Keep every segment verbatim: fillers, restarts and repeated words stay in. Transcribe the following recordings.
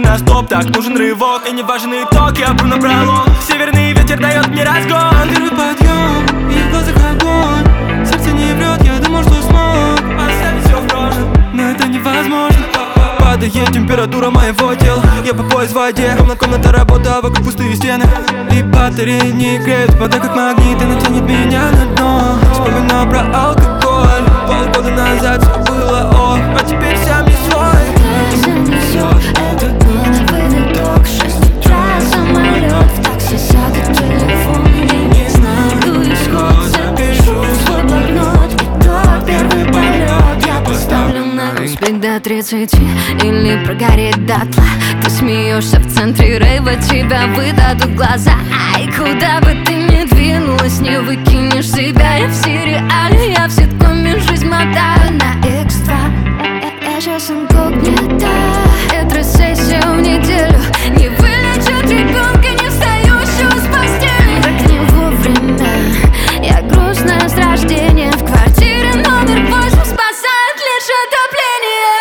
на стоп, так нужен рывок. И не важен итог, я пру на пролом. Северный ветер дает мне разгон. Первый подъем, и в глазах огонь. Сердце не врет, я думал, что смог Оставить все в прошлом, но это невозможно. Падает температура моего тела. Я по пояс в воде, ровно комната работы, а вокруг пустые стены. И батареи не греют, вода как магнит и натянет меня на дно. Вспоминаю про алкоголь. Полгода назад все было ок, а теперь сам не свой. Занесет этот новый виток. Шесть утра, самолет, в такси сядет телефон. Я не знаю исход, запишу в свой блокнот. Итог, первый полет, я поставлю на успеть до тридцати или прогореть дотла. Ты смеешься в центре рейва, тебя выдадут глаза. Ай, куда бы ты ни двинулась, не выкинешь себя. Я в сериале, я в ситкоме, жизнь мотаю на икс два. Я сейчас инкогнито, ретро-сессия в неделю. Не вылечат ребенка, не встающего с постели. Так не вовремя, я грустная с рождения. В квартире номер восемь спасает лишь отопление.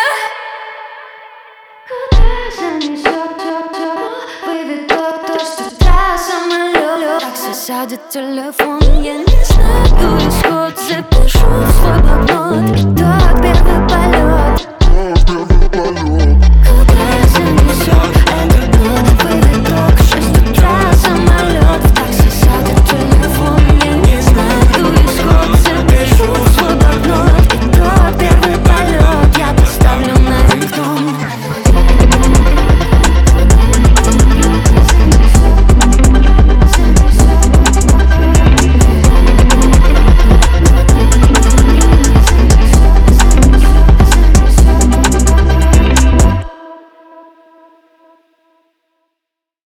Куда занесет выведет то, что утра самолет. Так сядет телефон, я не знаю исход, запишу в свой блокнот. Итог, первый